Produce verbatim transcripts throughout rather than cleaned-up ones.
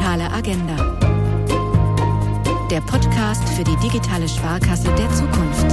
Digitale Agenda. Der Podcast für die digitale Sparkasse der Zukunft.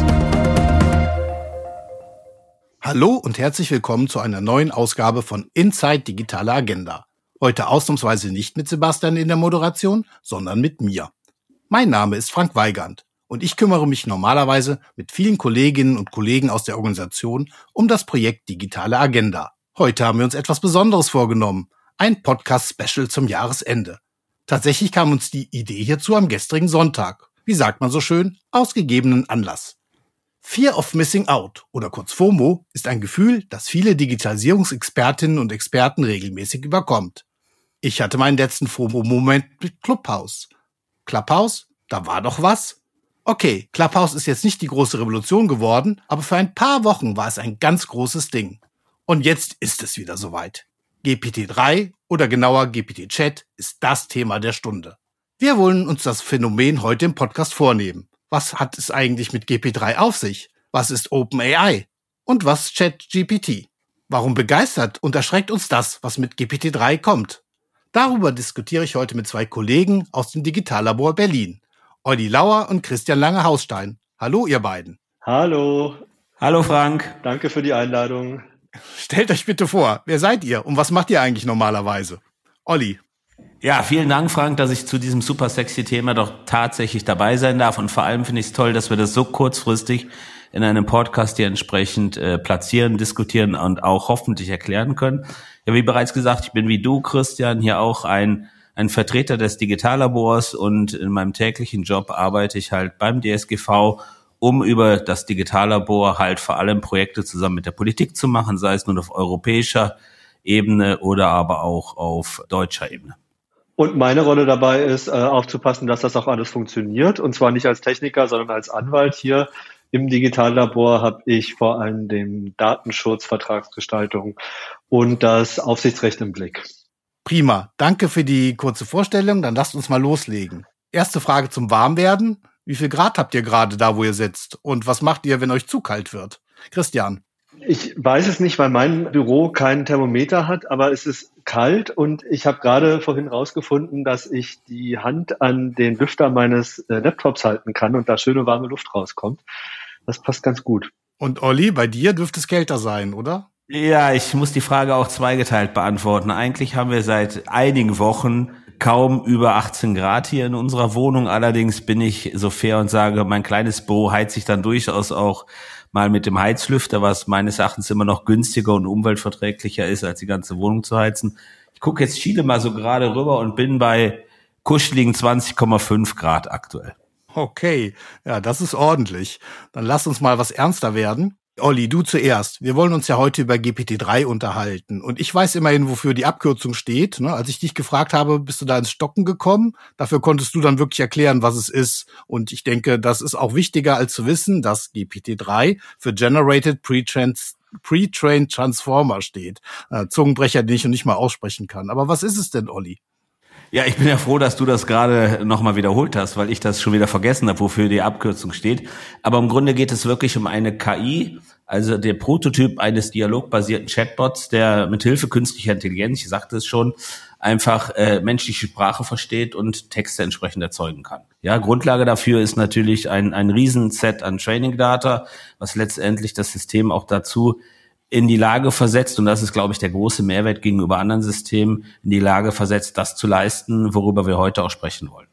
Hallo und herzlich willkommen zu einer neuen Ausgabe von Inside Digitale Agenda. Heute ausnahmsweise nicht mit Sebastian in der Moderation, sondern mit mir. Mein Name ist Frank Weigand und ich kümmere mich normalerweise mit vielen Kolleginnen und Kollegen aus der Organisation um das Projekt Digitale Agenda. Heute haben wir uns etwas Besonderes vorgenommen. Ein Podcast-Special zum Jahresende. Tatsächlich kam uns die Idee hierzu am gestrigen Sonntag. Wie sagt man so schön? Aus gegebenen Anlass. Fear of Missing Out oder kurz FOMO ist ein Gefühl, das viele Digitalisierungsexpertinnen und Experten regelmäßig überkommt. Ich hatte meinen letzten FOMO-Moment mit Clubhouse. Clubhouse? Da war doch was? Okay, Clubhouse ist jetzt nicht die große Revolution geworden, aber für ein paar Wochen war es ein ganz großes Ding. Und jetzt ist es wieder soweit. G P T drei oder genauer G P T Chat ist das Thema der Stunde. Wir wollen uns das Phänomen heute im Podcast vornehmen. Was hat es eigentlich mit G P T drei auf sich? Was ist OpenAI? Und was ChatGPT? Warum begeistert und erschreckt uns das, was mit G P T drei kommt? Darüber diskutiere ich heute mit zwei Kollegen aus dem Digitallabor Berlin. Olli Lauer und Christian Lange-Hausstein. Hallo, ihr beiden. Hallo. Hallo, Frank. Danke für die Einladung. Stellt euch bitte vor, wer seid ihr und was macht ihr eigentlich normalerweise? Olli. Ja, vielen Dank, Frank, dass ich zu diesem super sexy Thema doch tatsächlich dabei sein darf. Und vor allem finde ich es toll, dass wir das so kurzfristig in einem Podcast hier entsprechend äh, platzieren, diskutieren und auch hoffentlich erklären können. Ja, wie bereits gesagt, ich bin wie du, Christian, hier auch ein ein Vertreter des Digitallabors und in meinem täglichen Job arbeite ich halt beim D S G V, um über das Digitallabor halt vor allem Projekte zusammen mit der Politik zu machen, sei es nun auf europäischer Ebene oder aber auch auf deutscher Ebene. Und meine Rolle dabei ist, äh, aufzupassen, dass das auch alles funktioniert. Und zwar nicht als Techniker, sondern als Anwalt. Hier im Digitallabor habe ich vor allem den Datenschutz, Vertragsgestaltung und das Aufsichtsrecht im Blick. Prima, danke für die kurze Vorstellung. Dann lasst uns mal loslegen. Erste Frage zum Warmwerden. Wie viel Grad habt ihr gerade da, wo ihr sitzt? Und was macht ihr, wenn euch zu kalt wird? Christian. Ich weiß es nicht, weil mein Büro kein Thermometer hat, aber es ist kalt und ich habe gerade vorhin rausgefunden, dass ich die Hand an den Lüfter meines äh, Laptops halten kann und da schöne warme Luft rauskommt. Das passt ganz gut. Und Olli, bei dir dürfte es kälter sein, oder? Ja, ich muss die Frage auch zweigeteilt beantworten. Eigentlich haben wir seit einigen Wochen kaum über achtzehn Grad hier in unserer Wohnung. Allerdings bin ich so fair und sage, mein kleines Büro heizt sich dann durchaus auch mal mit dem Heizlüfter, was meines Erachtens immer noch günstiger und umweltverträglicher ist, als die ganze Wohnung zu heizen. Ich gucke jetzt Chile mal so gerade rüber und bin bei kuscheligen zwanzig Komma fünf Grad aktuell. Okay, ja, das ist ordentlich. Dann lass uns mal was ernster werden. Olli, du zuerst. Wir wollen uns ja heute über G P T drei unterhalten. Und ich weiß immerhin, wofür die Abkürzung steht. Als ich dich gefragt habe, bist du da ins Stocken gekommen. Dafür konntest du dann wirklich erklären, was es ist. Und ich denke, das ist auch wichtiger, als zu wissen, dass G P T drei für Generated Pre-Trained Pre-Trained Transformer steht. Äh, Zungenbrecher, den ich noch nicht mal aussprechen kann. Aber was ist es denn, Olli? Ja, ich bin ja froh, dass du das gerade nochmal wiederholt hast, weil ich das schon wieder vergessen habe, wofür die Abkürzung steht. Aber im Grunde geht es wirklich um eine K I, also der Prototyp eines dialogbasierten Chatbots, der mit Hilfe künstlicher Intelligenz, ich sagte es schon, einfach äh, menschliche Sprache versteht und Texte entsprechend erzeugen kann. Ja, Grundlage dafür ist natürlich ein ein Riesenset an Training Data, was letztendlich das System auch dazu in die Lage versetzt, und das ist, glaube ich, der große Mehrwert gegenüber anderen Systemen, in die Lage versetzt, das zu leisten, worüber wir heute auch sprechen wollen.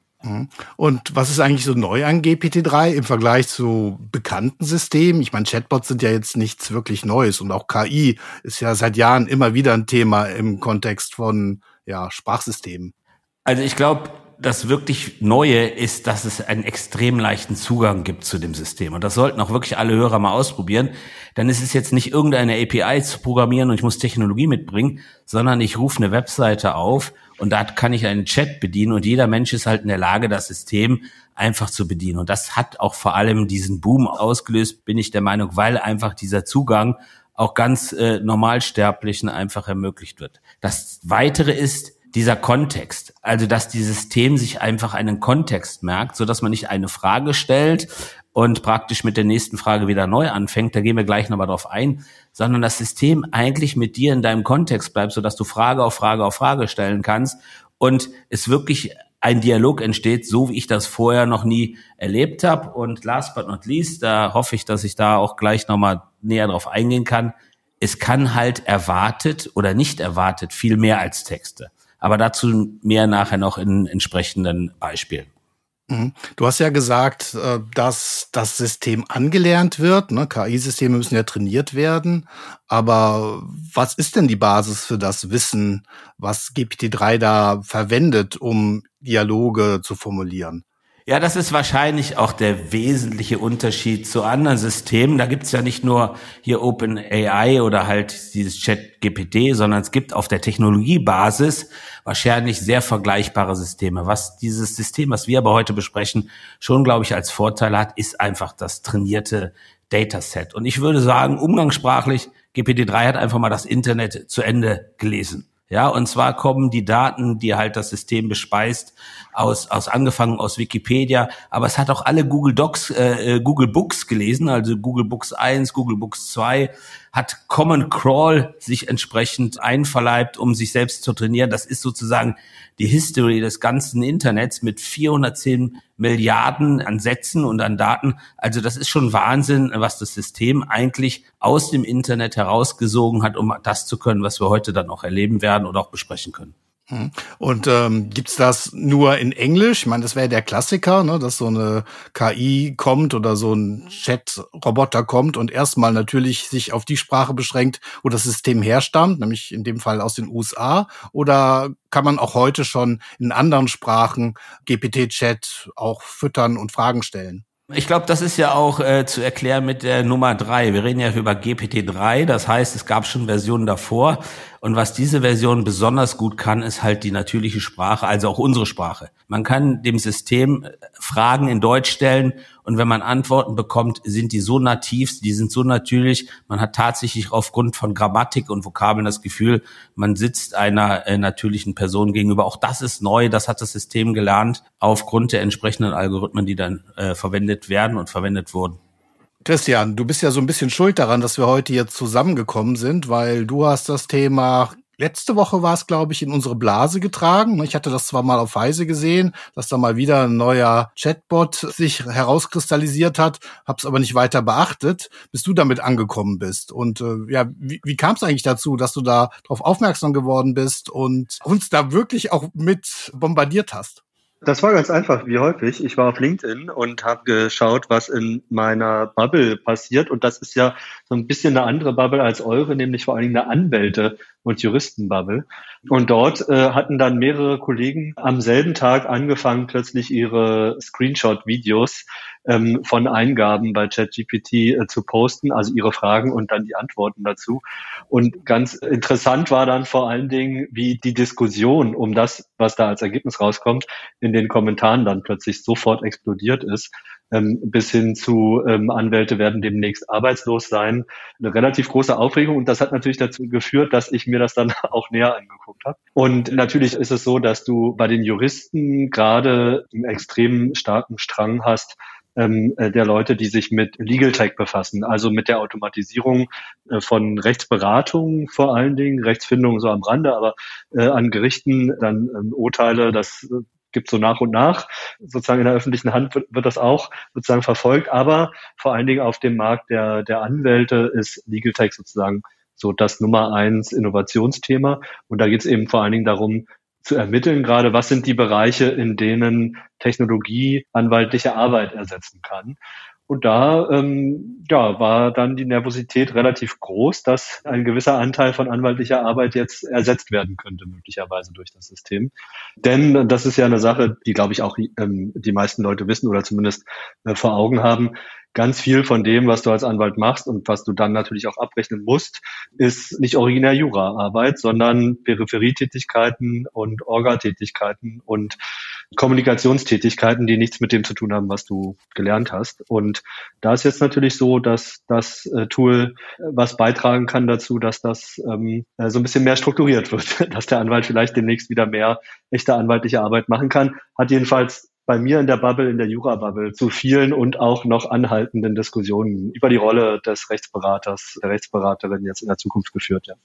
Und was ist eigentlich so neu an G P T drei im Vergleich zu bekannten Systemen? Ich meine, Chatbots sind ja jetzt nichts wirklich Neues und auch K I ist ja seit Jahren immer wieder ein Thema im Kontext von ja, Sprachsystemen. Also ich glaube, das wirklich Neue ist, dass es einen extrem leichten Zugang gibt zu dem System. Und das sollten auch wirklich alle Hörer mal ausprobieren. Dann ist es jetzt nicht irgendeine A P I zu programmieren und ich muss Technologie mitbringen, sondern ich rufe eine Webseite auf und da kann ich einen Chat bedienen und jeder Mensch ist halt in der Lage, das System einfach zu bedienen. Und das hat auch vor allem diesen Boom ausgelöst, bin ich der Meinung, weil einfach dieser Zugang auch ganz äh, Normalsterblichen einfach ermöglicht wird. Das Weitere ist dieser Kontext, also dass die System sich einfach einen Kontext merkt, so dass man nicht eine Frage stellt und praktisch mit der nächsten Frage wieder neu anfängt, da gehen wir gleich nochmal drauf ein, sondern das System eigentlich mit dir in deinem Kontext bleibt, so dass du Frage auf Frage auf Frage stellen kannst und es wirklich ein Dialog entsteht, so wie ich das vorher noch nie erlebt habe. Und last but not least, da hoffe ich, dass ich da auch gleich nochmal näher drauf eingehen kann. Es kann halt erwartet oder nicht erwartet viel mehr als Texte. Aber dazu mehr nachher noch in entsprechenden Beispielen. Du hast ja gesagt, dass das System angelernt wird. K I-Systeme müssen ja trainiert werden. Aber was ist denn die Basis für das Wissen, was G P T drei da verwendet, um Dialoge zu formulieren? Ja, das ist wahrscheinlich auch der wesentliche Unterschied zu anderen Systemen. Da gibt's ja nicht nur hier OpenAI oder halt dieses Chat-G P T, sondern es gibt auf der Technologiebasis wahrscheinlich sehr vergleichbare Systeme. Was dieses System, was wir aber heute besprechen, schon, glaube ich, als Vorteil hat, ist einfach das trainierte Dataset. Und ich würde sagen, umgangssprachlich, G P T drei hat einfach mal das Internet zu Ende gelesen. Ja, und zwar kommen die Daten, die halt das System bespeist, aus, aus angefangen aus Wikipedia, aber es hat auch alle Google Docs, äh, Google Books gelesen, also Google Books eins, Google Books zwei, hat Common Crawl sich entsprechend einverleibt, um sich selbst zu trainieren. Das ist sozusagen die History des ganzen Internets mit vierhundertzehn Milliarden an Sätzen und an Daten. Also das ist schon Wahnsinn, was das System eigentlich aus dem Internet herausgesogen hat, um das zu können, was wir heute dann auch erleben werden oder auch besprechen können. Und ähm, gibt's das nur in Englisch? Ich meine, das wäre der Klassiker, ne, dass so eine K I kommt oder so ein Chat-Roboter kommt und erstmal natürlich sich auf die Sprache beschränkt, wo das System herstammt, nämlich in dem Fall aus den U S A. Oder kann man auch heute schon in anderen Sprachen G P T-Chat auch füttern und Fragen stellen? Ich glaube, das ist ja auch äh, zu erklären mit der Nummer drei. Wir reden ja über G P T drei, das heißt, es gab schon Versionen davor. Und was diese Version besonders gut kann, ist halt die natürliche Sprache, also auch unsere Sprache. Man kann dem System Fragen in Deutsch stellen und wenn man Antworten bekommt, sind die so nativ, die sind so natürlich. Man hat tatsächlich aufgrund von Grammatik und Vokabeln das Gefühl, man sitzt einer äh, natürlichen Person gegenüber. Auch das ist neu, das hat das System gelernt, aufgrund der entsprechenden Algorithmen, die dann äh, verwendet werden und verwendet wurden. Christian, du bist ja so ein bisschen schuld daran, dass wir heute hier zusammengekommen sind, weil du hast das Thema, letzte Woche war es, glaube ich, in unsere Blase getragen. Ich hatte das zwar mal auf Heise gesehen, dass da mal wieder ein neuer Chatbot sich herauskristallisiert hat, hab's aber nicht weiter beachtet, bis du damit angekommen bist. Und äh, ja, wie, wie kam es eigentlich dazu, dass du da drauf aufmerksam geworden bist und uns da wirklich auch mit bombardiert hast? Das war ganz einfach, wie häufig. Ich war auf LinkedIn und habe geschaut, was in meiner Bubble passiert. Und das ist ja so ein bisschen eine andere Bubble als eure, nämlich vor allen Dingen eine Anwälte- und Juristenbubble. Und dort äh, hatten dann mehrere Kollegen am selben Tag angefangen, plötzlich ihre Screenshot-Videos ähm, von Eingaben bei ChatGPT äh, zu posten, also ihre Fragen und dann die Antworten dazu. Und ganz interessant war dann vor allen Dingen, wie die Diskussion um das, was da als Ergebnis rauskommt, in den Kommentaren dann plötzlich sofort explodiert ist. Ähm, bis hin zu ähm, Anwälte werden demnächst arbeitslos sein. Eine relativ große Aufregung und das hat natürlich dazu geführt, dass ich mir das dann auch näher angeguckt habe. Und natürlich ist es so, dass du bei den Juristen gerade einen extrem starken Strang hast, ähm, der Leute, die sich mit Legal Tech befassen, also mit der Automatisierung äh, von Rechtsberatung vor allen Dingen, Rechtsfindung so am Rande, aber äh, an Gerichten dann ähm, Urteile, das äh, gibt so nach und nach. Sozusagen in der öffentlichen Hand wird, wird das auch sozusagen verfolgt. Aber vor allen Dingen auf dem Markt der, der Anwälte ist Legal Tech sozusagen so das Nummer eins Innovationsthema. Und da geht es eben vor allen Dingen darum, zu ermitteln gerade, was sind die Bereiche, in denen Technologie anwaltliche Arbeit ersetzen kann. Und da ähm, ja, war dann die Nervosität relativ groß, dass ein gewisser Anteil von anwaltlicher Arbeit jetzt ersetzt werden könnte, möglicherweise durch das System. Denn das ist ja eine Sache, die, glaube ich, auch ähm, die meisten Leute wissen oder zumindest äh, vor Augen haben. Ganz viel von dem, was du als Anwalt machst und was du dann natürlich auch abrechnen musst, ist nicht originär Juraarbeit, sondern Peripherietätigkeiten und Orga-Tätigkeiten und Kommunikationstätigkeiten, die nichts mit dem zu tun haben, was du gelernt hast. Und da ist jetzt natürlich so, dass das äh, Tool äh, was beitragen kann dazu, dass das ähm, äh, so ein bisschen mehr strukturiert wird, dass der Anwalt vielleicht demnächst wieder mehr echte anwaltliche Arbeit machen kann. Hat jedenfalls bei mir in der Bubble, in der Jura-Bubble, zu vielen und auch noch anhaltenden Diskussionen über die Rolle des Rechtsberaters, der Rechtsberaterin jetzt in der Zukunft geführt, ja.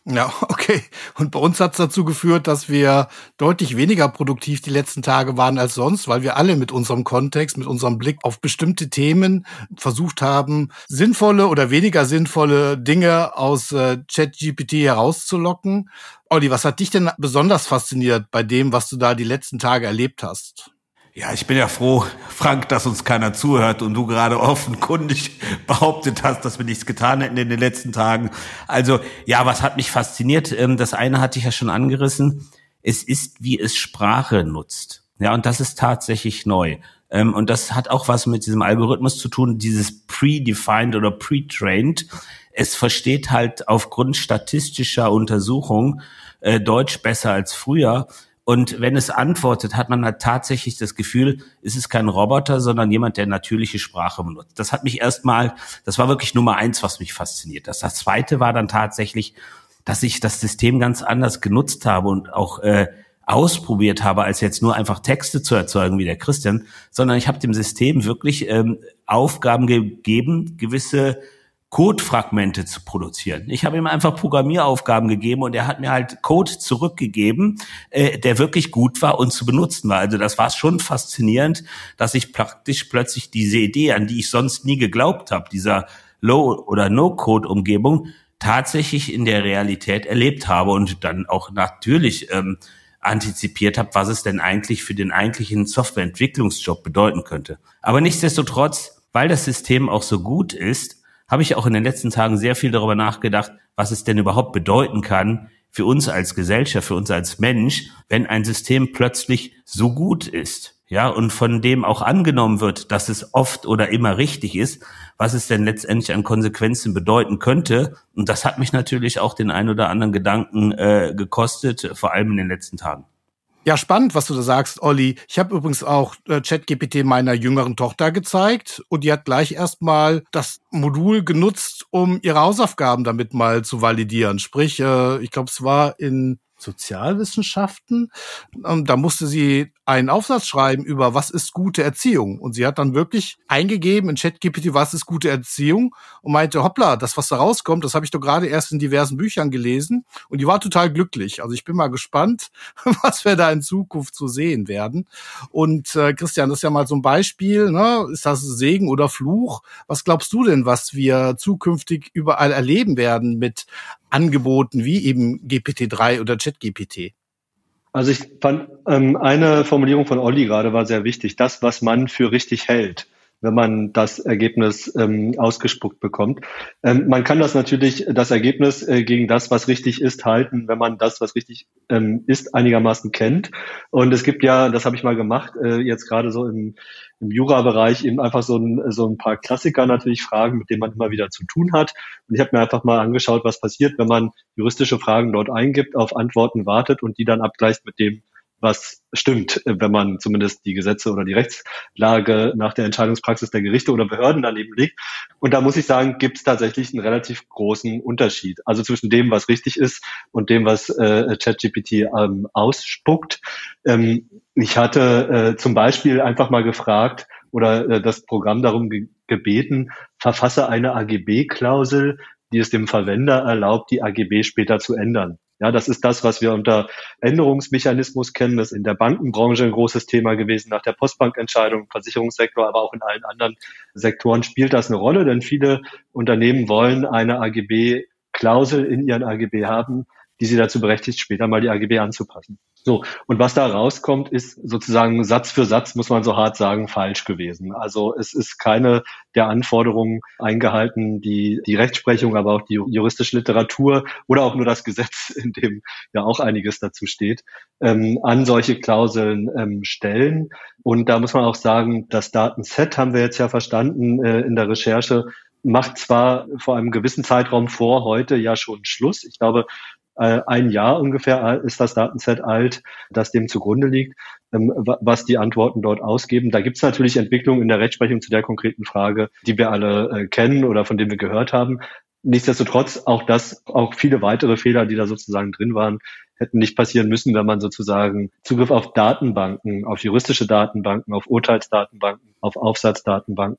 Ja, okay. Und bei uns hat's dazu geführt, dass wir deutlich weniger produktiv die letzten Tage waren als sonst, weil wir alle mit unserem Kontext, mit unserem Blick auf bestimmte Themen versucht haben, sinnvolle oder weniger sinnvolle Dinge aus äh, ChatGPT herauszulocken. Olli, was hat dich denn besonders fasziniert bei dem, was du da die letzten Tage erlebt hast? Ja, ich bin ja froh, Frank, dass uns keiner zuhört und du gerade offenkundig behauptet hast, dass wir nichts getan hätten in den letzten Tagen. Also, ja, was hat mich fasziniert? Das eine hatte ich ja schon angerissen. Es ist, wie es Sprache nutzt. Ja, und das ist tatsächlich neu. Und das hat auch was mit diesem Algorithmus zu tun, dieses predefined oder pre-trained. Es versteht halt aufgrund statistischer Untersuchungen äh, Deutsch besser als früher. Und wenn es antwortet, hat man halt tatsächlich das Gefühl, es ist kein Roboter, sondern jemand, der natürliche Sprache benutzt. Das hat mich erstmal, das war wirklich Nummer eins, was mich fasziniert. Das, das zweite war dann tatsächlich, dass ich das System ganz anders genutzt habe und auch äh, ausprobiert habe, als jetzt nur einfach Texte zu erzeugen wie der Christian, sondern ich habe dem System wirklich ähm, Aufgaben gegeben, gewisse Codefragmente zu produzieren. Ich habe ihm einfach Programmieraufgaben gegeben und er hat mir halt Code zurückgegeben, äh, der wirklich gut war und zu benutzen war. Also das war schon faszinierend, dass ich praktisch plötzlich diese Idee, an die ich sonst nie geglaubt habe, dieser Low- oder No-Code-Umgebung, tatsächlich in der Realität erlebt habe und dann auch natürlich ähm, antizipiert habe, was es denn eigentlich für den eigentlichen Softwareentwicklungsjob bedeuten könnte. Aber nichtsdestotrotz, weil das System auch so gut ist, habe ich auch in den letzten Tagen sehr viel darüber nachgedacht, was es denn überhaupt bedeuten kann für uns als Gesellschaft, für uns als Mensch, wenn ein System plötzlich so gut ist, ja, und von dem auch angenommen wird, dass es oft oder immer richtig ist, was es denn letztendlich an Konsequenzen bedeuten könnte. Und das hat mich natürlich auch den ein oder anderen Gedanken äh, gekostet, vor allem in den letzten Tagen. Ja, spannend, was du da sagst, Olli. Ich habe übrigens auch äh, ChatGPT meiner jüngeren Tochter gezeigt und die hat gleich erstmal das Modul genutzt, um ihre Hausaufgaben damit mal zu validieren. Sprich, äh, ich glaube, es war in Sozialwissenschaften. Ähm, da musste sie einen Aufsatz schreiben über, was ist gute Erziehung. Und sie hat dann wirklich eingegeben in ChatGPT, was ist gute Erziehung, und meinte, hoppla, das, was da rauskommt, das habe ich doch gerade erst in diversen Büchern gelesen. Und die war total glücklich. Also ich bin mal gespannt, was wir da in Zukunft zu sehen werden. Und äh, Christian, das ist ja mal so ein Beispiel, ne? Ist das Segen oder Fluch? Was glaubst du denn, was wir zukünftig überall erleben werden mit Angeboten wie eben G P T drei oder ChatGPT? Also ich fand, ähm, eine Formulierung von Olli gerade war sehr wichtig. Das, was man für richtig hält, wenn man das Ergebnis ähm, ausgespuckt bekommt. Ähm, man kann das natürlich, das Ergebnis äh, gegen das, was richtig ist, halten, wenn man das, was richtig ähm, ist, einigermaßen kennt. Und es gibt ja, das habe ich mal gemacht, äh, jetzt gerade so im, im Jura-Bereich eben einfach so ein, so ein paar Klassiker natürlich, Fragen, mit denen man immer wieder zu tun hat. Und ich habe mir einfach mal angeschaut, was passiert, wenn man juristische Fragen dort eingibt, auf Antworten wartet und die dann abgleicht mit dem, was stimmt, wenn man zumindest die Gesetze oder die Rechtslage nach der Entscheidungspraxis der Gerichte oder Behörden daneben legt. Und da muss ich sagen, gibt es tatsächlich einen relativ großen Unterschied. Also zwischen dem, was richtig ist und dem, was äh, ChatGPT ähm, ausspuckt. Ähm, ich hatte äh, zum Beispiel einfach mal gefragt oder äh, das Programm darum ge- gebeten, verfasse eine A G B-Klausel, die es dem Verwender erlaubt, die A G B später zu ändern. Ja, das ist das, was wir unter Änderungsmechanismus kennen. Das ist in der Bankenbranche ein großes Thema gewesen, nach der Postbankentscheidung, im Versicherungssektor, aber auch in allen anderen Sektoren spielt das eine Rolle, denn viele Unternehmen wollen eine A G B-Klausel in ihren A G B haben, die sie dazu berechtigt, später mal die A G B anzupassen. So, und was da rauskommt, ist sozusagen Satz für Satz, muss man so hart sagen, falsch gewesen. Also es ist keine der Anforderungen eingehalten, die die Rechtsprechung, aber auch die juristische Literatur oder auch nur das Gesetz, in dem ja auch einiges dazu steht, ähm, an solche Klauseln ähm, stellen. Und da muss man auch sagen, das Datenset haben wir jetzt ja verstanden äh, in der Recherche, macht zwar vor einem gewissen Zeitraum vor heute ja schon Schluss. Ich glaube, ein Jahr ungefähr ist das Datenset alt, das dem zugrunde liegt, was die Antworten dort ausgeben. Da gibt es natürlich Entwicklungen in der Rechtsprechung zu der konkreten Frage, die wir alle kennen oder von denen wir gehört haben. Nichtsdestotrotz auch das, auch viele weitere Fehler, die da sozusagen drin waren, hätten nicht passieren müssen, wenn man sozusagen Zugriff auf Datenbanken, auf juristische Datenbanken, auf Urteilsdatenbanken, auf Aufsatzdatenbanken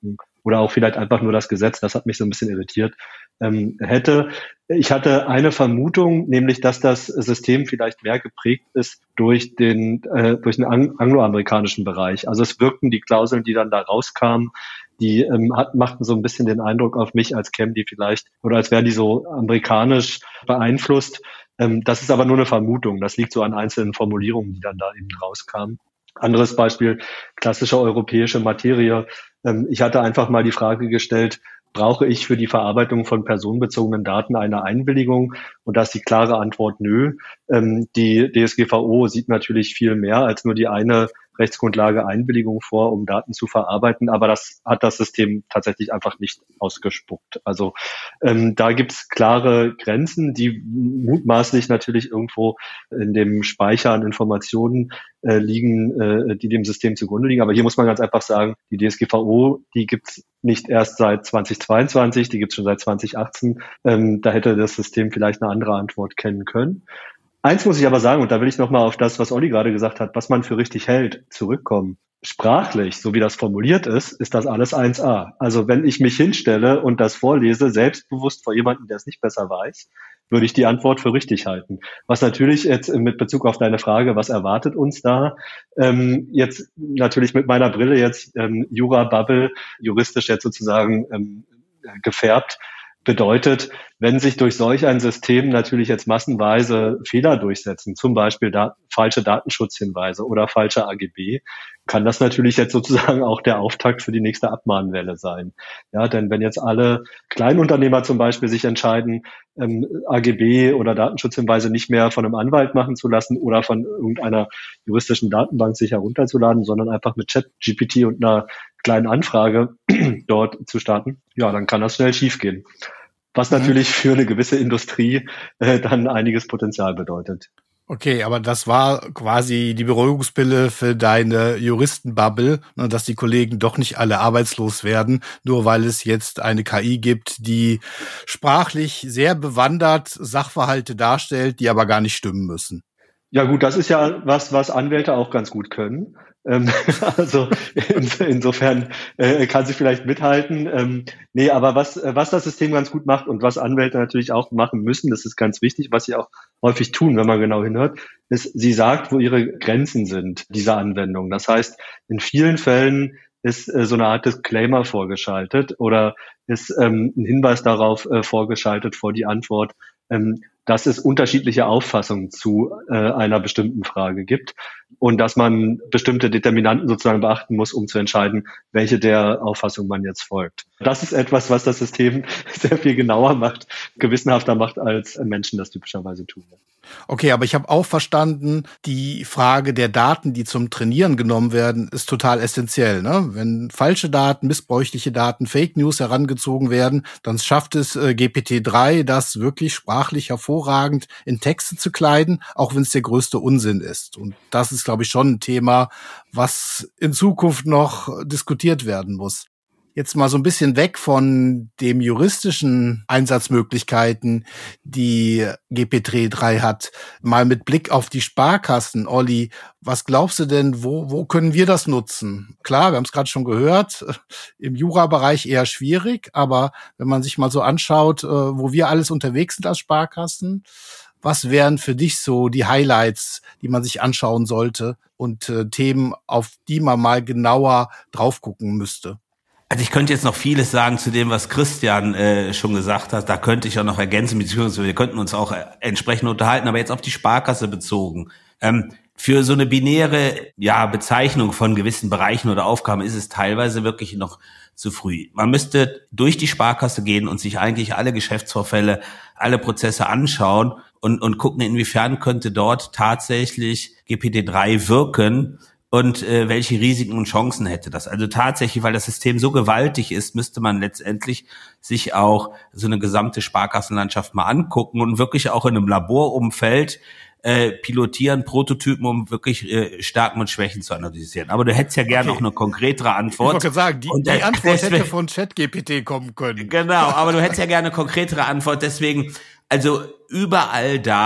oder auch vielleicht einfach nur das Gesetz, das hat mich so ein bisschen irritiert, ähm, hätte. Ich hatte eine Vermutung, nämlich, dass das System vielleicht mehr geprägt ist durch den, äh, durch den ang- angloamerikanischen Bereich. Also es wirkten die Klauseln, die dann da rauskamen, die ähm, hat, machten so ein bisschen den Eindruck auf mich, als kämen die vielleicht, oder als wären die so amerikanisch beeinflusst. Ähm, das ist aber nur eine Vermutung. Das liegt so an einzelnen Formulierungen, die dann da eben rauskamen. Anderes Beispiel, klassische europäische Materie. Ähm, ich hatte einfach mal die Frage gestellt, brauche ich für die Verarbeitung von personenbezogenen Daten eine Einwilligung? Und da ist die klare Antwort nö. Ähm, die D S G V O sieht natürlich viel mehr als nur die eine Rechtsgrundlage Einwilligung vor, um Daten zu verarbeiten, aber das hat das System tatsächlich einfach nicht ausgespuckt. Also ähm, da gibt es klare Grenzen, die mutmaßlich natürlich irgendwo in dem Speicher an Informationen äh, liegen, äh, die dem System zugrunde liegen. Aber hier muss man ganz einfach sagen, die D S G V O, die gibt's nicht erst seit zweitausendzweiundzwanzig, die gibt's schon seit zweitausendachtzehn. Ähm, da hätte das System vielleicht eine andere Antwort kennen können. Eins muss ich aber sagen, und da will ich nochmal auf das, was Olli gerade gesagt hat, was man für richtig hält, zurückkommen. Sprachlich, so wie das formuliert ist, ist das alles eins a. Also wenn ich mich hinstelle und das vorlese, selbstbewusst vor jemandem, der es nicht besser weiß, würde ich die Antwort für richtig halten. Was natürlich jetzt mit Bezug auf deine Frage, was erwartet uns da, ähm, jetzt natürlich mit meiner Brille jetzt ähm, Jura-Bubble, juristisch jetzt sozusagen ähm, gefärbt, bedeutet, wenn sich durch solch ein System natürlich jetzt massenweise Fehler durchsetzen, zum Beispiel da, falsche Datenschutzhinweise oder falsche A G B, kann das natürlich jetzt sozusagen auch der Auftakt für die nächste Abmahnwelle sein. Ja, denn wenn jetzt alle Kleinunternehmer zum Beispiel sich entscheiden, ähm, A G B oder Datenschutzhinweise nicht mehr von einem Anwalt machen zu lassen oder von irgendeiner juristischen Datenbank sich herunterzuladen, sondern einfach mit ChatGPT und einer kleinen Anfrage dort zu starten, ja, dann kann das schnell schiefgehen. Was natürlich für eine gewisse Industrie äh, dann einiges Potenzial bedeutet. Okay, aber das war quasi die Beruhigungspille für deine Juristenbubble, dass die Kollegen doch nicht alle arbeitslos werden, nur weil es jetzt eine K I gibt, die sprachlich sehr bewandert Sachverhalte darstellt, die aber gar nicht stimmen müssen. Ja gut, das ist ja was, was Anwälte auch ganz gut können. Ähm, also in, insofern äh, kann sie vielleicht mithalten. Ähm, nee, aber was, was das System ganz gut macht und was Anwälte natürlich auch machen müssen, das ist ganz wichtig, was sie auch häufig tun, wenn man genau hinhört, ist, sie sagt, wo ihre Grenzen sind dieser Anwendung. Das heißt, in vielen Fällen ist äh, so eine Art Disclaimer vorgeschaltet oder ist ähm, ein Hinweis darauf äh, vorgeschaltet vor die Antwort, ähm, dass es unterschiedliche Auffassungen zu äh, einer bestimmten Frage gibt und dass man bestimmte Determinanten sozusagen beachten muss, um zu entscheiden, welche der Auffassung man jetzt folgt. Das ist etwas, was das System sehr viel genauer macht, gewissenhafter macht, als Menschen das typischerweise tun. Okay, aber ich habe auch verstanden, die Frage der Daten, die zum Trainieren genommen werden, ist total essentiell. Ne? Wenn falsche Daten, missbräuchliche Daten, Fake News herangezogen werden, dann schafft es äh, G P T drei, das wirklich sprachlich hervorragend in Texte zu kleiden, auch wenn es der größte Unsinn ist. Und das ist, glaube ich, schon ein Thema, was in Zukunft noch diskutiert werden muss. Jetzt mal so ein bisschen weg von dem juristischen Einsatzmöglichkeiten, die G P T drei hat, mal mit Blick auf die Sparkassen. Olli, was glaubst du denn, wo, wo können wir das nutzen? Klar, wir haben es gerade schon gehört, im Jura-Bereich eher schwierig, aber wenn man sich mal so anschaut, wo wir alles unterwegs sind als Sparkassen, was wären für dich so die Highlights, die man sich anschauen sollte und äh, Themen, auf die man mal genauer drauf gucken müsste? Also ich könnte jetzt noch vieles sagen zu dem, was Christian äh, schon gesagt hat. Da könnte ich auch noch ergänzen, beziehungsweise wir könnten uns auch äh, entsprechend unterhalten, aber jetzt auf die Sparkasse bezogen. Ähm, für so eine binäre ja, Bezeichnung von gewissen Bereichen oder Aufgaben ist es teilweise wirklich noch zu früh. Man müsste durch die Sparkasse gehen und sich eigentlich alle Geschäftsvorfälle, alle Prozesse anschauen und, und gucken, inwiefern könnte dort tatsächlich G P T drei wirken. Und äh, welche Risiken und Chancen hätte das? Also tatsächlich, weil das System so gewaltig ist, müsste man letztendlich sich auch so eine gesamte Sparkassenlandschaft mal angucken und wirklich auch in einem Laborumfeld äh, pilotieren, Prototypen, um wirklich äh, Stärken und Schwächen zu analysieren. Aber du hättest ja gerne okay. auch eine konkretere Antwort. Ich wollte sagen, die, und, die äh, Antwort deswegen, hätte von ChatGPT kommen können. Genau, aber du hättest ja gerne eine konkretere Antwort. Deswegen, also überall da,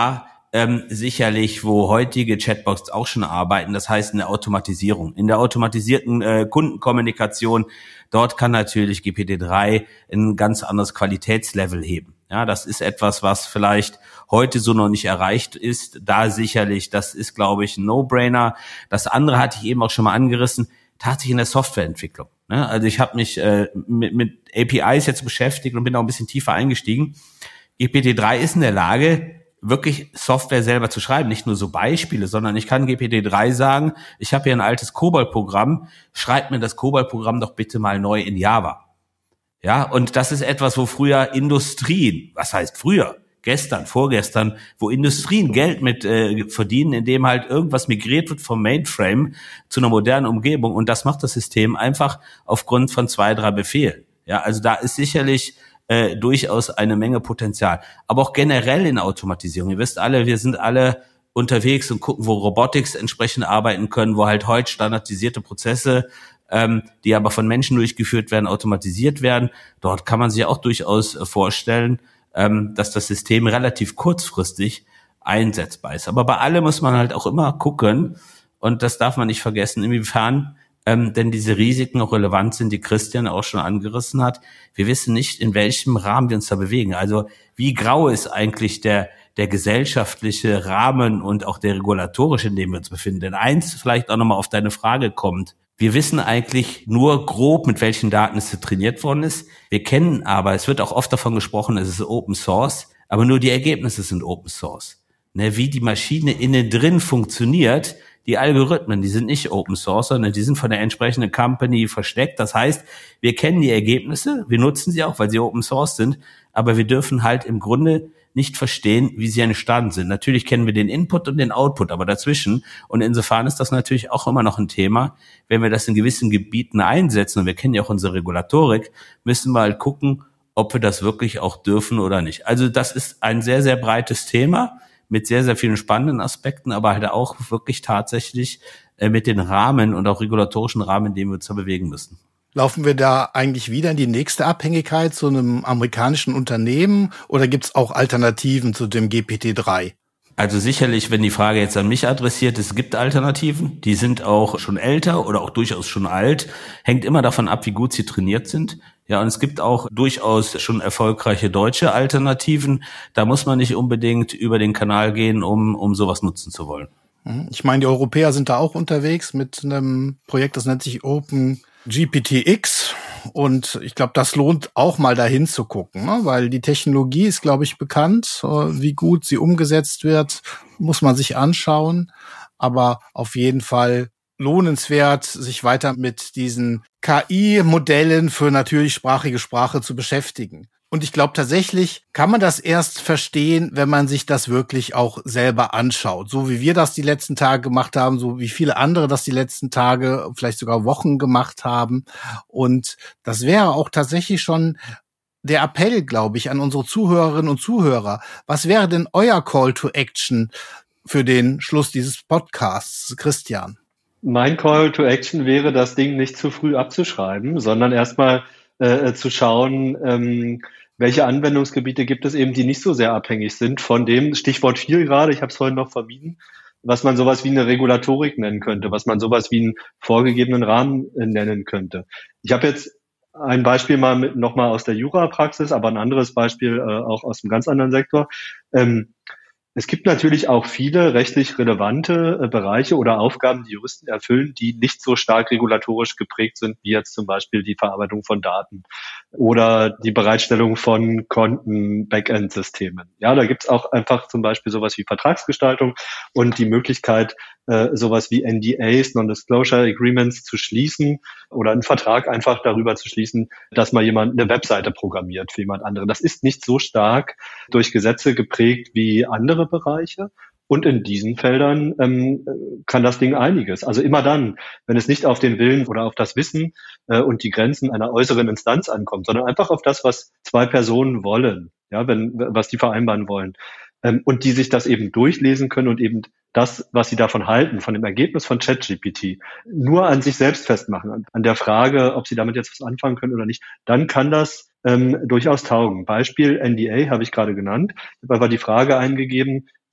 ähm, sicherlich, wo heutige Chatbots auch schon arbeiten, das heißt in der Automatisierung. In der automatisierten äh, Kundenkommunikation, dort kann natürlich G P T drei ein ganz anderes Qualitätslevel heben. Ja, das ist etwas, was vielleicht heute so noch nicht erreicht ist. Da sicherlich, das ist, glaube ich, ein No-Brainer. Das andere hatte ich eben auch schon mal angerissen, tatsächlich in der Softwareentwicklung. Ne? Also ich habe mich äh, mit, mit A P Is jetzt beschäftigt und bin auch ein bisschen tiefer eingestiegen. G P T drei ist in der Lage, wirklich Software selber zu schreiben, nicht nur so Beispiele, sondern ich kann G P T drei sagen, ich habe hier ein altes COBOL-Programm, schreib mir das COBOL-Programm doch bitte mal neu in Java. Ja, und das ist etwas, wo früher Industrien, was heißt früher, gestern, vorgestern, wo Industrien Geld mit äh, verdienen, indem halt irgendwas migriert wird vom Mainframe zu einer modernen Umgebung, und das macht das System einfach aufgrund von zwei, drei Befehlen. Ja, also da ist sicherlich äh, durchaus eine Menge Potenzial. Aber auch generell in Automatisierung. Ihr wisst alle, wir sind alle unterwegs und gucken, wo Robotics entsprechend arbeiten können, wo halt heute standardisierte Prozesse, ähm, die aber von Menschen durchgeführt werden, automatisiert werden. Dort kann man sich auch durchaus äh, vorstellen, ähm, dass das System relativ kurzfristig einsetzbar ist. Aber bei allem muss man halt auch immer gucken, und das darf man nicht vergessen, inwiefern ähm, denn diese Risiken auch relevant sind, die Christian auch schon angerissen hat. Wir wissen nicht, in welchem Rahmen wir uns da bewegen. Also wie grau ist eigentlich der der gesellschaftliche Rahmen und auch der regulatorische, in dem wir uns befinden. Denn eins vielleicht auch nochmal auf deine Frage kommt: Wir wissen eigentlich nur grob, mit welchen Daten es trainiert worden ist. Wir kennen aber, es wird auch oft davon gesprochen, es ist Open Source, aber nur die Ergebnisse sind Open Source. Ne, wie die Maschine innen drin funktioniert, die Algorithmen, die sind nicht Open Source, sondern die sind von der entsprechenden Company versteckt. Das heißt, wir kennen die Ergebnisse, wir nutzen sie auch, weil sie Open Source sind, aber wir dürfen halt im Grunde nicht verstehen, wie sie entstanden sind. Natürlich kennen wir den Input und den Output, aber dazwischen. Und insofern ist das natürlich auch immer noch ein Thema. Wenn wir das in gewissen Gebieten einsetzen, und wir kennen ja auch unsere Regulatorik, müssen wir halt gucken, ob wir das wirklich auch dürfen oder nicht. Also das ist ein sehr, sehr breites Thema mit sehr, sehr vielen spannenden Aspekten, aber halt auch wirklich tatsächlich äh, mit den Rahmen und auch regulatorischen Rahmen, in denen wir uns da bewegen müssen. Laufen wir da eigentlich wieder in die nächste Abhängigkeit zu einem amerikanischen Unternehmen, oder gibt's auch Alternativen zu dem G P T drei? Also sicherlich, wenn die Frage jetzt an mich adressiert ist, es gibt Alternativen, die sind auch schon älter oder auch durchaus schon alt, hängt immer davon ab, wie gut sie trainiert sind. Ja, und es gibt auch durchaus schon erfolgreiche deutsche Alternativen. Da muss man nicht unbedingt über den Kanal gehen, um um sowas nutzen zu wollen. Ich meine, die Europäer sind da auch unterwegs mit einem Projekt, das nennt sich Open G P T X, und ich glaube, das lohnt auch mal dahin zu gucken, ne? Weil die Technologie ist, glaube ich, bekannt. Wie gut sie umgesetzt wird, muss man sich anschauen, aber auf jeden Fall lohnenswert, sich weiter mit diesen K I-Modellen für natürlichsprachige Sprache zu beschäftigen. Und ich glaube, tatsächlich kann man das erst verstehen, wenn man sich das wirklich auch selber anschaut. So wie wir das die letzten Tage gemacht haben, so wie viele andere das die letzten Tage, vielleicht sogar Wochen gemacht haben. Und das wäre auch tatsächlich schon der Appell, glaube ich, an unsere Zuhörerinnen und Zuhörer. Was wäre denn euer Call to Action für den Schluss dieses Podcasts, Christian? Mein Call to Action wäre, das Ding nicht zu früh abzuschreiben, sondern erstmal äh, zu schauen, ähm, welche Anwendungsgebiete gibt es eben, die nicht so sehr abhängig sind von dem, Stichwort viel gerade, ich habe es vorhin noch vermieden, was man sowas wie eine Regulatorik nennen könnte, was man sowas wie einen vorgegebenen Rahmen äh, nennen könnte. Ich habe jetzt ein Beispiel mal mit, noch mal aus der Jura-Praxis, aber ein anderes Beispiel äh, auch aus einem ganz anderen Sektor. Ähm, Es gibt natürlich auch viele rechtlich relevante äh, Bereiche oder Aufgaben, die Juristen erfüllen, die nicht so stark regulatorisch geprägt sind, wie jetzt zum Beispiel die Verarbeitung von Daten oder die Bereitstellung von Konten, Backend-Systemen. Ja, da gibt's auch einfach zum Beispiel sowas wie Vertragsgestaltung und die Möglichkeit, äh, sowas wie N D As, Non-Disclosure Agreements, zu schließen oder einen Vertrag einfach darüber zu schließen, dass mal jemand eine Webseite programmiert für jemand anderen. Das ist nicht so stark durch Gesetze geprägt wie andere Bereiche. Und in diesen Feldern ähm, kann das Ding einiges. Also immer dann, wenn es nicht auf den Willen oder auf das Wissen äh, und die Grenzen einer äußeren Instanz ankommt, sondern einfach auf das, was zwei Personen wollen, ja, wenn was die vereinbaren wollen, ähm, und die sich das eben durchlesen können und eben das, was sie davon halten, von dem Ergebnis von ChatGPT, nur an sich selbst festmachen, an, an der Frage, ob sie damit jetzt was anfangen können oder nicht, dann kann das ähm, durchaus taugen. Beispiel N D A habe ich gerade genannt. Ich habe aber die Frage eingegeben,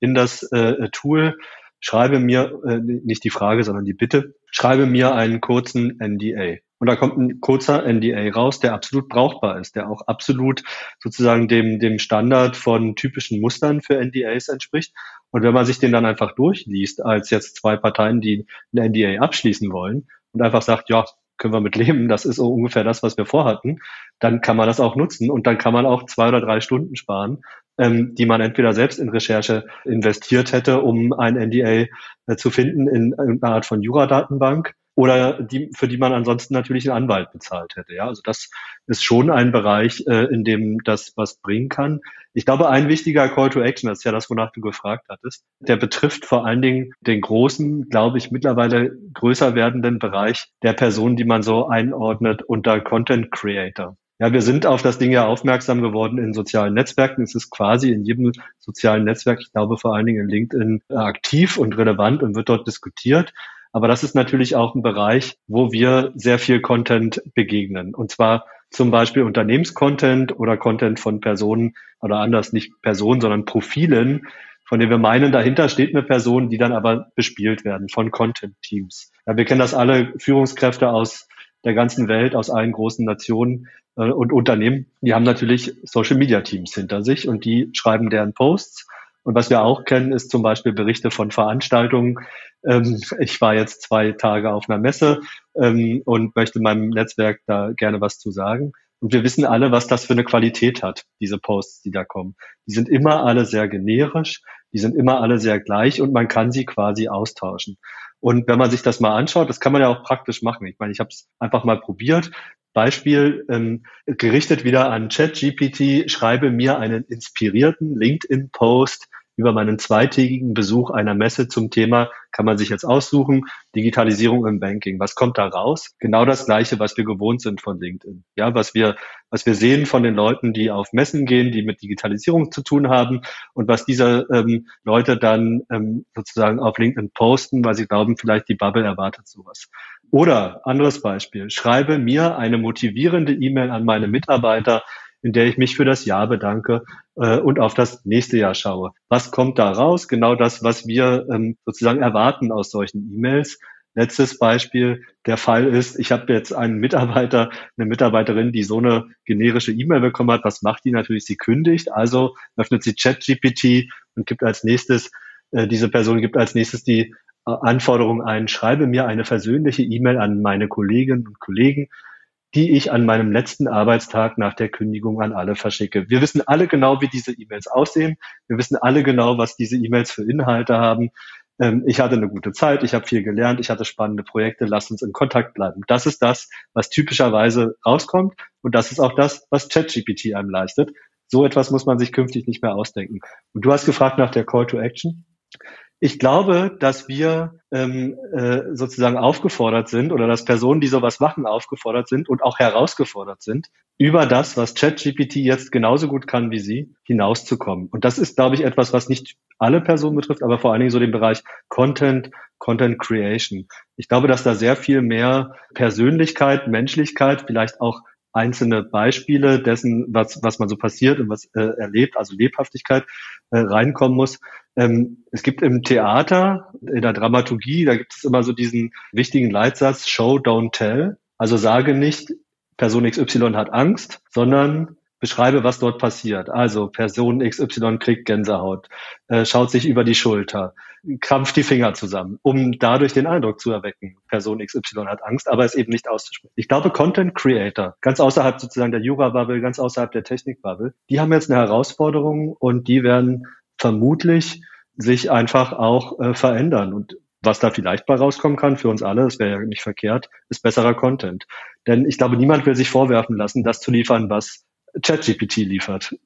in das äh, Tool, schreibe mir, äh, nicht die Frage, sondern die Bitte, schreibe mir einen kurzen N D A. Und da kommt ein kurzer N D A raus, der absolut brauchbar ist, der auch absolut sozusagen dem, dem Standard von typischen Mustern für N D As entspricht. Und wenn man sich den dann einfach durchliest, als jetzt zwei Parteien, die einen N D A abschließen wollen und einfach sagt, ja, können wir mit leben, das ist so ungefähr das, was wir vorhatten, dann kann man das auch nutzen und dann kann man auch zwei oder drei Stunden sparen, ähm, die man entweder selbst in Recherche investiert hätte, um ein N D A äh, zu finden in irgendeiner Art von Jura-Datenbank, oder die, für die man ansonsten natürlich einen Anwalt bezahlt hätte. Ja, also das ist schon ein Bereich, äh, in dem das was bringen kann. Ich glaube, ein wichtiger Call to Action, das ist ja das, wonach du gefragt hattest, der betrifft vor allen Dingen den großen, glaube ich, mittlerweile größer werdenden Bereich der Personen, die man so einordnet unter Content Creator. Ja, wir sind auf das Ding ja aufmerksam geworden in sozialen Netzwerken. Es ist quasi in jedem sozialen Netzwerk, ich glaube vor allen Dingen in LinkedIn, aktiv und relevant und wird dort diskutiert. Aber das ist natürlich auch ein Bereich, wo wir sehr viel Content begegnen. Und zwar zum Beispiel Unternehmenscontent oder Content von Personen oder anders nicht Personen, sondern Profilen, von denen wir meinen, dahinter steht eine Person, die dann aber bespielt werden von Content-Teams. Ja, wir kennen das alle, Führungskräfte aus der ganzen Welt, aus allen großen Nationen äh, und Unternehmen. Die haben natürlich Social-Media-Teams hinter sich und die schreiben deren Posts. Und was wir auch kennen, ist zum Beispiel Berichte von Veranstaltungen. Ähm, ich war jetzt zwei Tage auf einer Messe ähm, und möchte meinem Netzwerk da gerne was zu sagen. Und wir wissen alle, was das für eine Qualität hat, diese Posts, die da kommen. Die sind immer alle sehr generisch, die sind immer alle sehr gleich und man kann sie quasi austauschen. Und wenn man sich das mal anschaut, das kann man ja auch praktisch machen. Ich meine, ich habe es einfach mal probiert. Beispiel, ähm, gerichtet wieder an ChatGPT, schreibe mir einen inspirierten LinkedIn-Post über meinen zweitägigen Besuch einer Messe zum Thema, kann man sich jetzt aussuchen, Digitalisierung im Banking. Was kommt da raus? Genau das Gleiche, was wir gewohnt sind von LinkedIn. Ja, was wir, was wir sehen von den Leuten, die auf Messen gehen, die mit Digitalisierung zu tun haben und was diese ähm, Leute dann ähm, sozusagen auf LinkedIn posten, weil sie glauben, vielleicht die Bubble erwartet sowas. Oder, anderes Beispiel, schreibe mir eine motivierende E-Mail an meine Mitarbeiter, in der ich mich für das Jahr bedanke äh, und auf das nächste Jahr schaue. Was kommt da raus? Genau das, was wir ähm, sozusagen erwarten aus solchen E-Mails. Letztes Beispiel, der Fall ist, ich habe jetzt einen Mitarbeiter, eine Mitarbeiterin, die so eine generische E-Mail bekommen hat. Was macht die? Natürlich, sie kündigt. Also öffnet sie ChatGPT und gibt als nächstes, äh, diese Person gibt als nächstes die äh, Anforderung ein, schreibe mir eine versöhnliche E-Mail an meine Kolleginnen und Kollegen, die ich an meinem letzten Arbeitstag nach der Kündigung an alle verschicke. Wir wissen alle genau, wie diese E-Mails aussehen. Wir wissen alle genau, was diese E-Mails für Inhalte haben. Ähm, ich hatte eine gute Zeit, ich habe viel gelernt, ich hatte spannende Projekte, lasst uns in Kontakt bleiben. Das ist das, was typischerweise rauskommt und das ist auch das, was ChatGPT einem leistet. So etwas muss man sich künftig nicht mehr ausdenken. Und du hast gefragt nach der Call to Action. Ich glaube, dass wir ähm, äh, sozusagen aufgefordert sind oder dass Personen, die sowas machen, aufgefordert sind und auch herausgefordert sind, über das, was ChatGPT jetzt genauso gut kann wie sie, hinauszukommen. Und das ist, glaube ich, etwas, was nicht alle Personen betrifft, aber vor allen Dingen so den Bereich Content, Content Creation. Ich glaube, dass da sehr viel mehr Persönlichkeit, Menschlichkeit, vielleicht auch einzelne Beispiele dessen, was was man so passiert und was äh, erlebt, also Lebhaftigkeit, äh, reinkommen muss. Ähm, es gibt im Theater, in der Dramaturgie, da gibt es immer so diesen wichtigen Leitsatz, Show, don't tell. Also sage nicht, Person X Y hat Angst, sondern beschreibe, was dort passiert. Also Person X Y kriegt Gänsehaut, äh, schaut sich über die Schulter, krampft die Finger zusammen, um dadurch den Eindruck zu erwecken, Person X Y hat Angst, aber es eben nicht auszusprechen. Ich glaube, Content Creator, ganz außerhalb sozusagen der Jura-Bubble, ganz außerhalb der Technik-Bubble, die haben jetzt eine Herausforderung und die werden vermutlich sich einfach auch äh, verändern. Und was da vielleicht bei rauskommen kann für uns alle, das wäre ja nicht verkehrt, ist besserer Content. Denn ich glaube, niemand will sich vorwerfen lassen, das zu liefern, was ChatGPT liefert.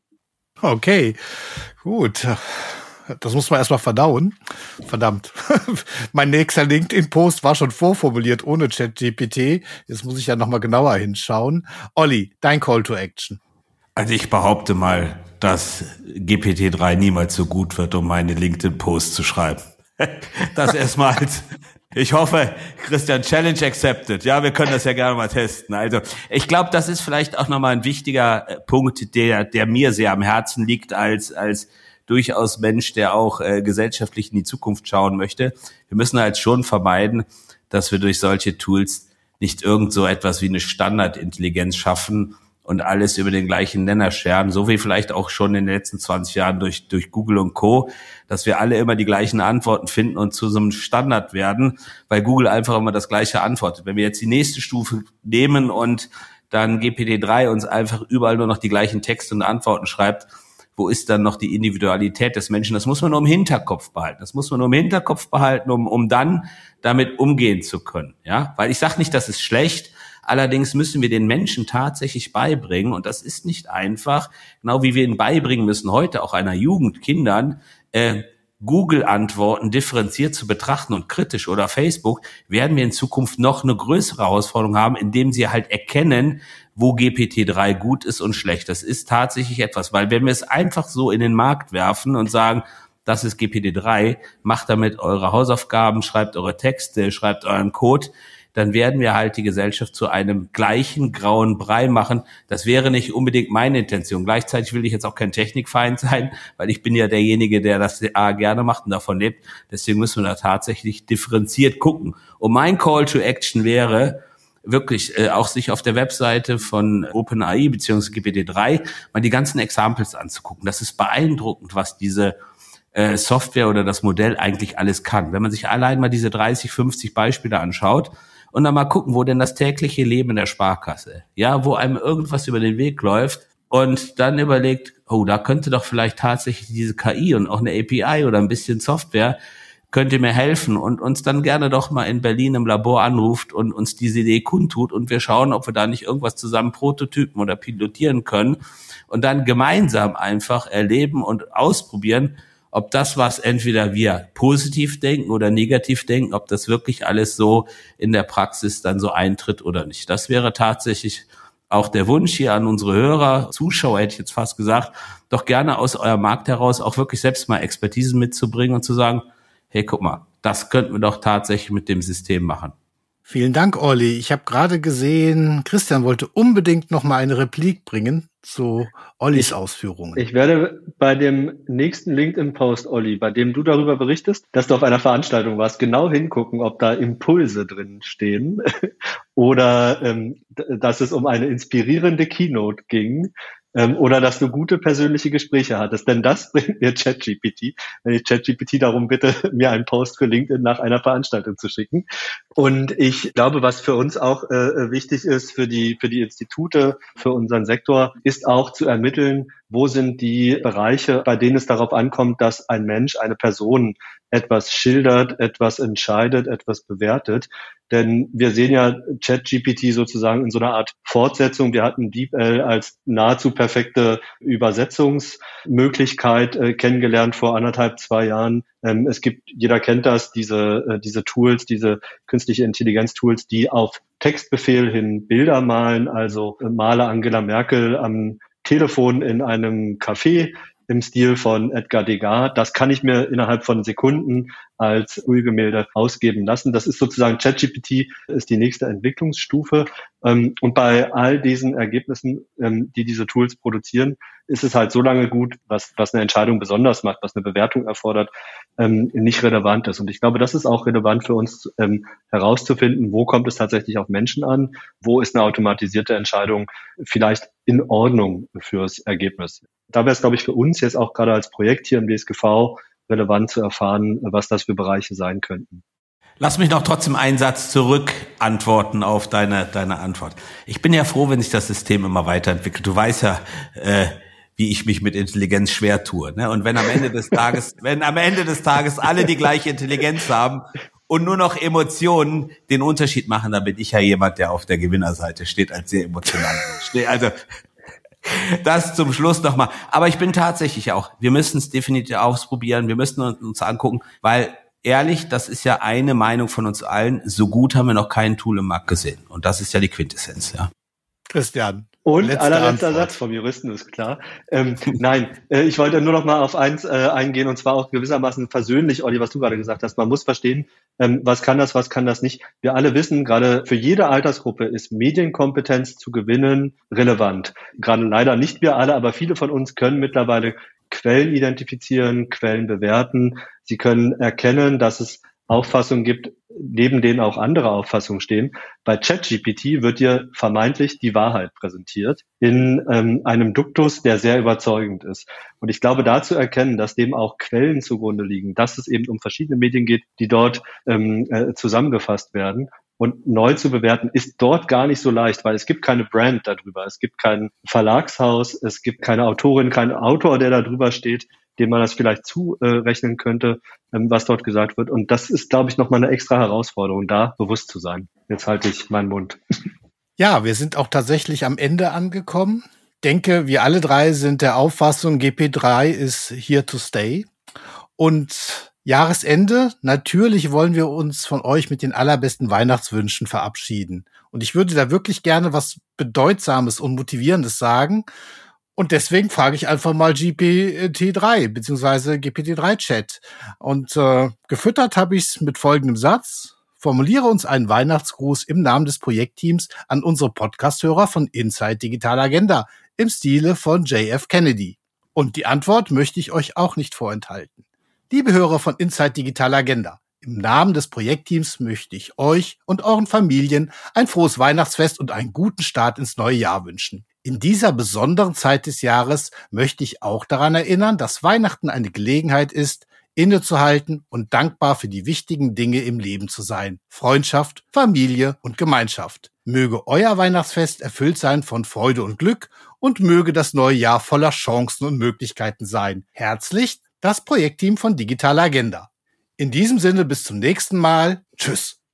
Okay, gut. Das muss man erstmal verdauen. Verdammt. Mein nächster LinkedIn-Post war schon vorformuliert ohne ChatGPT. Jetzt muss ich ja nochmal genauer hinschauen. Olli, dein Call to Action. Also ich behaupte mal, dass G P T drei niemals so gut wird, um meine LinkedIn-Posts zu schreiben. Das erstmal als, ich hoffe, Christian, Challenge accepted. Ja, wir können das ja gerne mal testen. Also ich glaube, das ist vielleicht auch nochmal ein wichtiger Punkt, der der mir sehr am Herzen liegt als als durchaus Mensch, der auch äh, gesellschaftlich in die Zukunft schauen möchte. Wir müssen halt schon vermeiden, dass wir durch solche Tools nicht irgend so etwas wie eine Standardintelligenz schaffen und alles über den gleichen Nenner scheren, so wie vielleicht auch schon in den letzten zwanzig Jahren durch durch Google und Co., dass wir alle immer die gleichen Antworten finden und zu so einem Standard werden, weil Google einfach immer das Gleiche antwortet. Wenn wir jetzt die nächste Stufe nehmen und dann G P T drei uns einfach überall nur noch die gleichen Texte und Antworten schreibt, wo ist dann noch die Individualität des Menschen? Das muss man nur im Hinterkopf behalten. Das muss man nur im Hinterkopf behalten, um um dann damit umgehen zu können. Ja, weil ich sage nicht, das ist schlecht. Allerdings müssen wir den Menschen tatsächlich beibringen, und das ist nicht einfach, genau wie wir ihnen beibringen müssen, heute auch einer Jugend, Kindern, äh, Google-Antworten differenziert zu betrachten und kritisch oder Facebook, werden wir in Zukunft noch eine größere Herausforderung haben, indem sie halt erkennen, wo G P T drei gut ist und schlecht. Das ist tatsächlich etwas, weil wenn wir es einfach so in den Markt werfen und sagen, das ist G P T drei, macht damit eure Hausaufgaben, schreibt eure Texte, schreibt euren Code, dann werden wir halt die Gesellschaft zu einem gleichen grauen Brei machen. Das wäre nicht unbedingt meine Intention. Gleichzeitig will ich jetzt auch kein Technikfeind sein, weil ich bin ja derjenige, der das A gerne macht und davon lebt. Deswegen müssen wir da tatsächlich differenziert gucken. Und mein Call to Action wäre, wirklich äh, auch sich auf der Webseite von OpenAI bzw. G P T drei mal die ganzen Examples anzugucken. Das ist beeindruckend, was diese äh, Software oder das Modell eigentlich alles kann. Wenn man sich allein mal diese dreißig, fünfzig Beispiele anschaut, und dann mal gucken, wo denn das tägliche Leben in der Sparkasse, ja, wo einem irgendwas über den Weg läuft und dann überlegt, oh, da könnte doch vielleicht tatsächlich diese K I und auch eine A P I oder ein bisschen Software könnte mir helfen und uns dann gerne doch mal in Berlin im Labor anruft und uns diese Idee kundtut und wir schauen, ob wir da nicht irgendwas zusammen prototypen oder pilotieren können und dann gemeinsam einfach erleben und ausprobieren, ob das, was entweder wir positiv denken oder negativ denken, ob das wirklich alles so in der Praxis dann so eintritt oder nicht. Das wäre tatsächlich auch der Wunsch hier an unsere Hörer, Zuschauer hätte ich jetzt fast gesagt, doch gerne aus eurem Markt heraus auch wirklich selbst mal Expertisen mitzubringen und zu sagen, hey, guck mal, das könnten wir doch tatsächlich mit dem System machen. Vielen Dank, Olli. Ich habe gerade gesehen, Christian wollte unbedingt noch mal eine Replik bringen zu Ollis Ausführungen. Ich werde bei dem nächsten LinkedIn-Post, Olli, bei dem du darüber berichtest, dass du auf einer Veranstaltung warst, genau hingucken, ob da Impulse drin stehen oder ähm, dass es um eine inspirierende Keynote ging. Ähm, oder dass du gute persönliche Gespräche hattest. Denn das bringt mir ChatGPT, wenn ich ChatGPT darum bitte, mir einen Post für LinkedIn nach einer Veranstaltung zu schicken. Und ich glaube, was für uns auch äh, wichtig ist, für die, für die Institute, für unseren Sektor, ist auch zu ermitteln, wo sind die Bereiche, bei denen es darauf ankommt, dass ein Mensch, eine Person etwas schildert, etwas entscheidet, etwas bewertet. Denn wir sehen ja ChatGPT sozusagen in so einer Art Fortsetzung. Wir hatten DeepL als nahezu perfekte Übersetzungsmöglichkeit äh, kennengelernt vor anderthalb, zwei Jahren. Ähm, es gibt, jeder kennt das, diese, äh, diese Tools, diese künstliche Intelligenz-Tools, die auf Textbefehl hin Bilder malen. Also äh, male Angela Merkel am Telefon in einem Café im Stil von Edgar Degas. Das kann ich mir innerhalb von Sekunden als Ölgemälde ausgeben lassen. Das ist sozusagen ChatGPT, ist die nächste Entwicklungsstufe. Und bei all diesen Ergebnissen, die diese Tools produzieren, ist es halt so lange gut, was, was eine Entscheidung besonders macht, was eine Bewertung erfordert, nicht relevant ist. Und ich glaube, das ist auch relevant für uns herauszufinden, wo kommt es tatsächlich auf Menschen an, wo ist eine automatisierte Entscheidung vielleicht in Ordnung fürs Ergebnis. Da wäre es, glaube ich, für uns jetzt auch gerade als Projekt hier im D S G V relevant zu erfahren, was das für Bereiche sein könnten. Lass mich noch trotzdem einen Satz zurück antworten auf deine deine Antwort. Ich bin ja froh, wenn sich das System immer weiterentwickelt. Du weißt ja, äh, wie ich mich mit Intelligenz schwer tue. Ne? Und wenn am Ende des Tages, wenn am Ende des Tages alle die gleiche Intelligenz haben und nur noch Emotionen den Unterschied machen, dann bin ich ja jemand, der auf der Gewinnerseite steht, als sehr emotional steht. Also das zum Schluss nochmal. Aber ich bin tatsächlich auch, wir müssen es definitiv ausprobieren, wir müssen uns angucken, weil ehrlich, das ist ja eine Meinung von uns allen, so gut haben wir noch kein Tool im Markt gesehen. Und das ist ja die Quintessenz, ja. Christian. Und allerletzter Satz vom Juristen ist klar. Ähm, nein, äh, ich wollte nur noch mal auf eins äh, eingehen, und zwar auch gewissermaßen versöhnlich, Olli, was du gerade gesagt hast. Man muss verstehen, ähm, was kann das, was kann das nicht. Wir alle wissen, gerade für jede Altersgruppe ist Medienkompetenz zu gewinnen relevant. Gerade leider nicht wir alle, aber viele von uns können mittlerweile Quellen identifizieren, Quellen bewerten. Sie können erkennen, dass es Auffassungen gibt, neben denen auch andere Auffassungen stehen. Bei ChatGPT wird dir vermeintlich die Wahrheit präsentiert in ähm, einem Duktus, der sehr überzeugend ist. Und ich glaube, da zu erkennen, dass dem auch Quellen zugrunde liegen, dass es eben um verschiedene Medien geht, die dort ähm, äh, zusammengefasst werden. Und neu zu bewerten ist dort gar nicht so leicht, weil es gibt keine Brand darüber. Es gibt kein Verlagshaus, es gibt keine Autorin, keinen Autor, der da drüber steht, dem man das vielleicht zurechnen könnte, was dort gesagt wird. Und das ist, glaube ich, nochmal eine extra Herausforderung, da bewusst zu sein. Jetzt halte ich meinen Mund. Ja, wir sind auch tatsächlich am Ende angekommen. Ich denke, wir alle drei sind der Auffassung, G P drei ist here to stay. Und Jahresende, natürlich wollen wir uns von euch mit den allerbesten Weihnachtswünschen verabschieden. Und ich würde da wirklich gerne was Bedeutsames und Motivierendes sagen. Und deswegen frage ich einfach mal G P T drei beziehungsweise G P T drei Chat. Und äh, gefüttert habe ich es mit folgendem Satz. Formuliere uns einen Weihnachtsgruß im Namen des Projektteams an unsere Podcast-Hörer von Inside Digital Agenda im Stile von J F Kennedy. Und die Antwort möchte ich euch auch nicht vorenthalten. Liebe Hörer von Inside Digital Agenda, im Namen des Projektteams möchte ich euch und euren Familien ein frohes Weihnachtsfest und einen guten Start ins neue Jahr wünschen. In dieser besonderen Zeit des Jahres möchte ich auch daran erinnern, dass Weihnachten eine Gelegenheit ist, innezuhalten und dankbar für die wichtigen Dinge im Leben zu sein. Freundschaft, Familie und Gemeinschaft. Möge euer Weihnachtsfest erfüllt sein von Freude und Glück und möge das neue Jahr voller Chancen und Möglichkeiten sein. Herzlich, das Projektteam von Digital Agenda. In diesem Sinne bis zum nächsten Mal. Tschüss.